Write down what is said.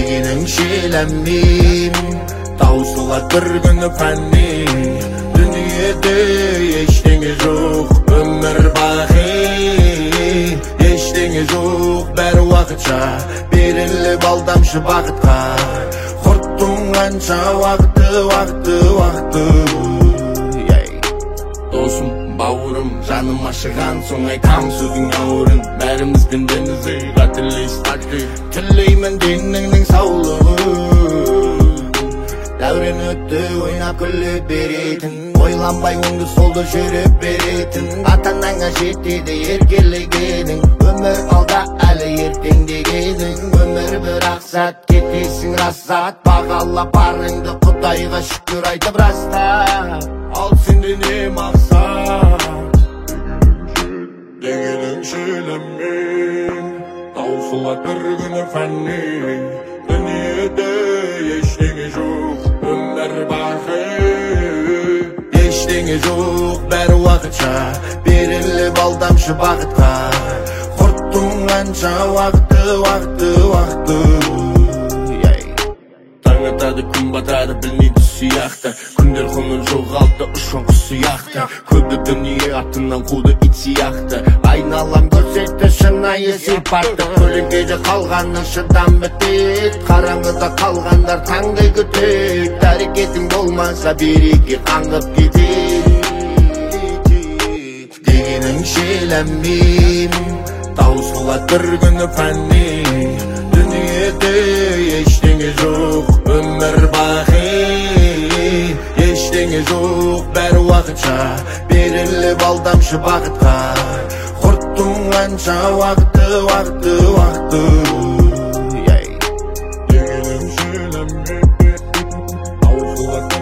дегенің шеленмейм таусылар бір күні фәнни дүниеде ештеңе жоқ өмір бақи ештеңе жоқ бәрі уақытша беріліп алдамшы бақытқа құрттың қанша уақыты досым бауырым жаным ашыған соң айтам сөзің ауырын бәріміз пендеміз қателес тілеймін деніңнің саулығын дәурен өтті ойнап күліп беретін ойланбай оңды солды жүріп беретін ата-анаңа жетеді еркелегенің өмір алда әлі ертең дегенің өмір бір ақсат кетесің расат бағалап барыңды құдайға шүкір айтып раста ал сенде не мақсат дегенің шеленмен таусылар бір күні фәнни дүниеде ештеңе жоқ өмір бақи ештеңе жоқ бәрі уақытша беріліп алдамшы бақытқа құрттың қанша уақыты таң атады күн батады білмейді сияқты күндер құнын жоғалтты ұшқан құс сияқты көбі дүние артынан қуды ит сияқты айналам көрсетті шынайы сипатты көлеңкеде қалғанның шыдам бітеді қараңғыда қалғандар таңдай күтеді әрекетің болмаса береке қаңғып кетеді дегенің шеленмейм таусылар бір күні фәнни дүниеде ештеңе жоқ өмір бақи ештеңе жоқ бәрі уақытша беріліп алдамшы бақытқа құрттың қанша уақыты дегенің шеленмейм таусылар